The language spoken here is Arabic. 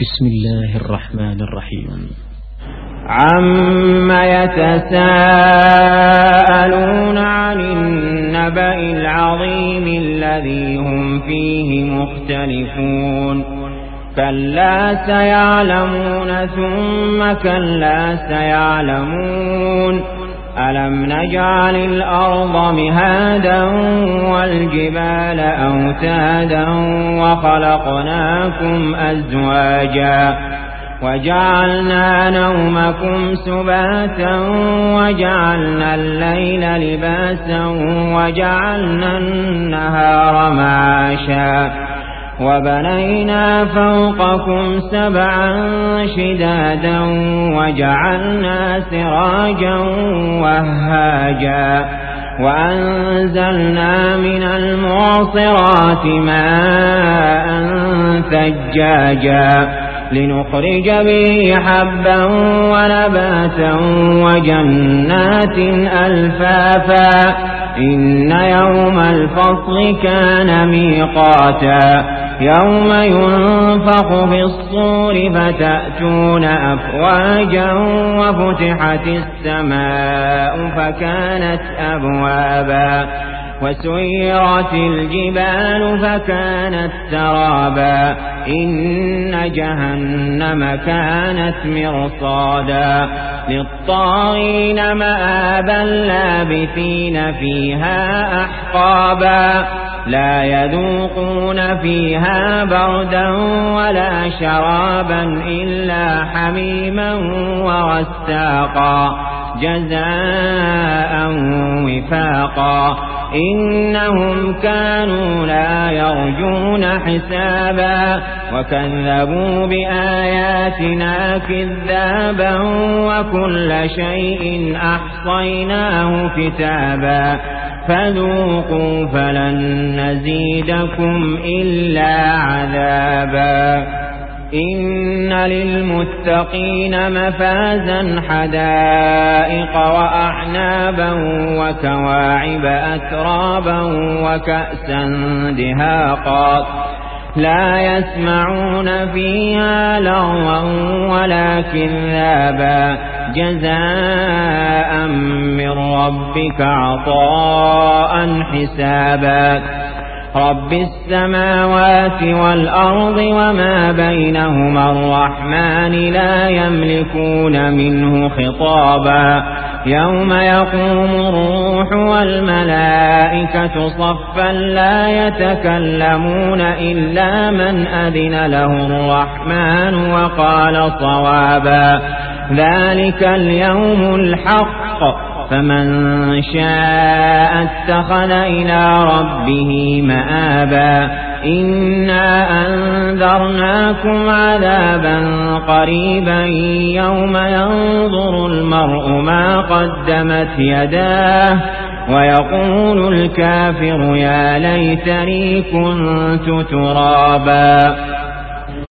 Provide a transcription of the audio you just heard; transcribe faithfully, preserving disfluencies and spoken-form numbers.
بسم الله الرحمن الرحيم. عما يتساءلون عن النبأ العظيم الذي هم فيه مختلفون كلا سيعلمون ثم كلا سيعلمون ألم نجعل الأرض مهادا والجبال أوتادا وخلقناكم أزواجا وجعلنا نومكم سباتا وجعلنا الليل لباسا وجعلنا النهار معاشا وبنينا فوقكم سبعا شدادا وجعلنا سراجا وهاجا وأنزلنا من المعصرات ماء ثجاجا لنخرج به حبا ونباتا وجنات ألفافا إن يوم الفصل كان ميقاتا يوم ينفخ في الصور فتأتون أفواجا وفتحت السماء فكانت أبوابا وسيرت الجبال فكانت سرابا إن جهنم كانت مرصادا للطاغين مآبا لابثين فيها أحقابا لا يذوقون فيها بردا ولا شرابا إلا حميما وغساقا جزاء وفاقا إنهم كانوا لا يرجون حسابا وكذبوا بآياتنا كذابا وكل شيء أحصيناه كتابا فذوقوا فلن نزيدكم إلا عذابا إن للمتقين مفازا حدائق وأعنابا وكواعب أترابا وكأسا دهاقا لا يسمعون فيها لغوا ولا كذابا جزاء من ربك عطاء حسابا رب السماوات والأرض وما بينهما الرحمن لا يملكون منه خطابا يوم يقوم الروح والملائكة صفا لا يتكلمون إلا من أذن له الرحمن وقال صوابا ذلك اليوم الحق فمن شاء اتخذ إلى ربه مآبا إنا أنذرناكم عذابا قريبا يوم ينظر المرء ما قدمت يداه ويقول الكافر يا ليتني كنت ترابا.